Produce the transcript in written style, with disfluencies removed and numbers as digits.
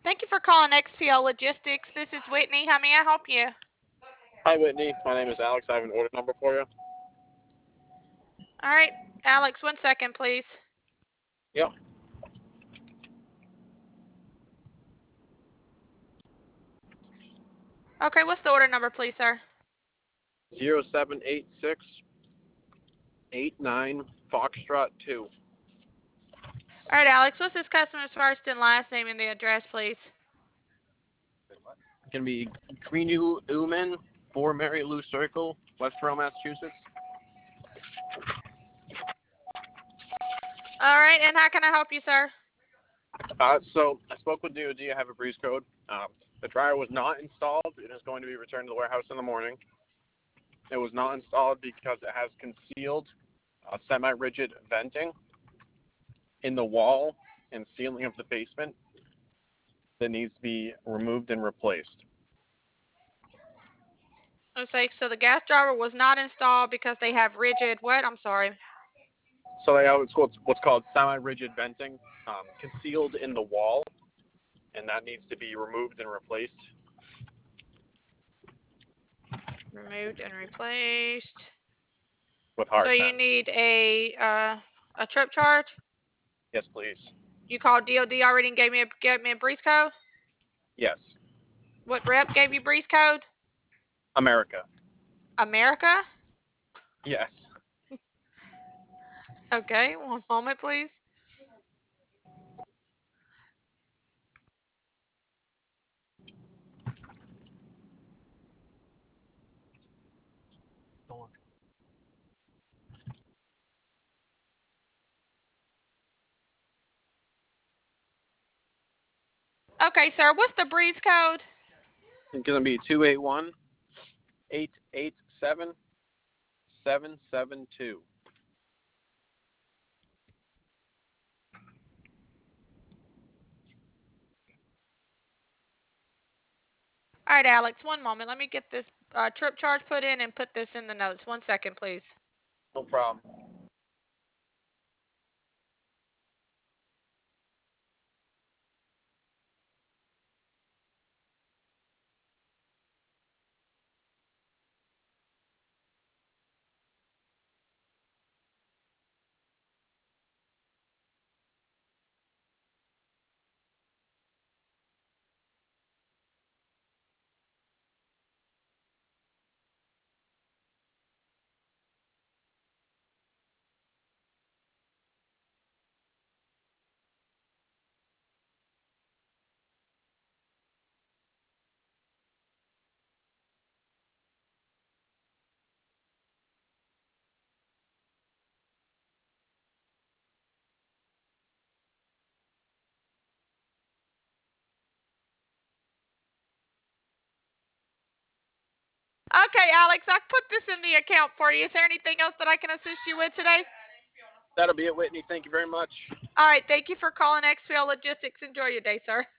Thank you for calling XPO Logistics. This is Whitney. How may I help you? Hi, Whitney. My name is Alex. I have an order number for you. All right, Alex, 1 second, please. Yep. Okay, what's the order number, please, sir? 078689 Foxtrot 2. All right, Alex, what's this customer's first and last name and the address, please? It's going to be Greenu Uman, 4 Mary Lou Circle, Westboro, Massachusetts. All right, and how can I help you, sir? So I spoke with DOD. I have a breeze code. The dryer was not installed. It is going to be returned to the warehouse in the morning. It was not installed because it has concealed semi-rigid venting in the wall and ceiling of the basement that needs to be removed and replaced. Okay, so the gas driver was not installed because they have rigid what? I'm sorry. So they have what's called semi-rigid venting concealed in the wall, and that needs to be removed and replaced. Removed and replaced. With So hard you temps. need a trip charge? Yes, please. You called DOD already and gave me a breeze code? Yes. What rep gave you breeze code? America. America? Yes. Okay, 1 moment, please. Okay, sir, what's the breeze code? It's going to be 281-887-772. All right, Alex, 1 moment. Let me get this trip charge put in and put this in the notes. 1 second, please. No problem. Okay, Alex, I put this in the account for you. Is there anything else that I can assist you with today? That'll be it, Whitney. Thank you very much. All right, thank you for calling XPL Logistics. Enjoy your day, sir.